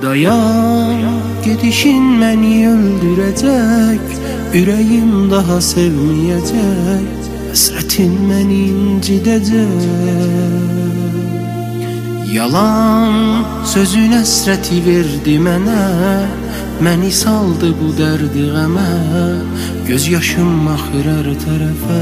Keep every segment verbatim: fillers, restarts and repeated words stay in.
Dayan, gedişin məni öldürəcək, ürəyim daha sevməyəcək, həsrətin məni incidəcək. Yalan sözün həsrəti verdi mənə, məni saldı bu dərdi qəmə, göz yaşım axır hər tərəfə.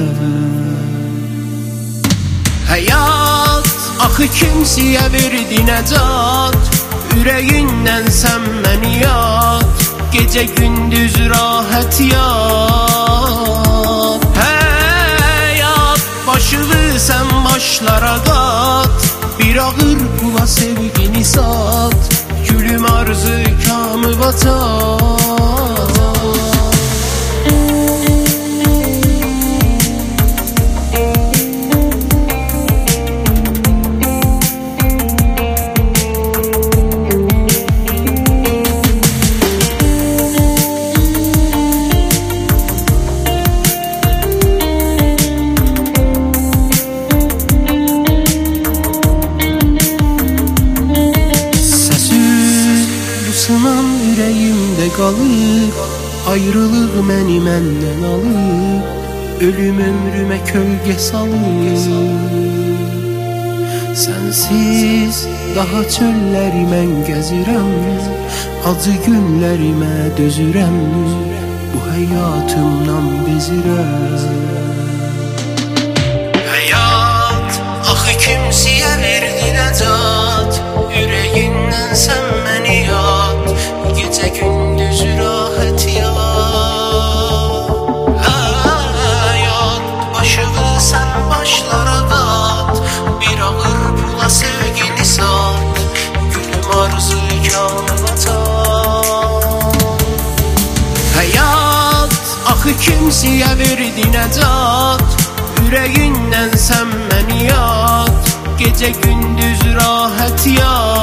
Həyat axı kimsiyə verdi nəcat, ürəyindən sən məni yat, gecə gündüz rahət yat. Həyat başığı sən başlara qat, bir ağır pula sevgini sat, gülüm arzu kamı vatat. Sınan ürəyimdə qalıb, ayrılıq məni məndən alıb, ölüm ömrümə kölgə salıb. Sənsiz daha çölləri mən gəzirəm, acı günlərimə dözürəm, bu həyatımdan bezirəm. Həyat axı kimsiyə verdi nəcat, ürəyindən sən məni yat, gecə gündüz rahət yat. Həyat başığı sən başlara qat, bir ağır pula sevgini sat, gülüm arzu kamı vatat. Həyat axı kimsiyə verdi nəcat, ürəyindən sən məni yat, gecə gündüz rahət yat.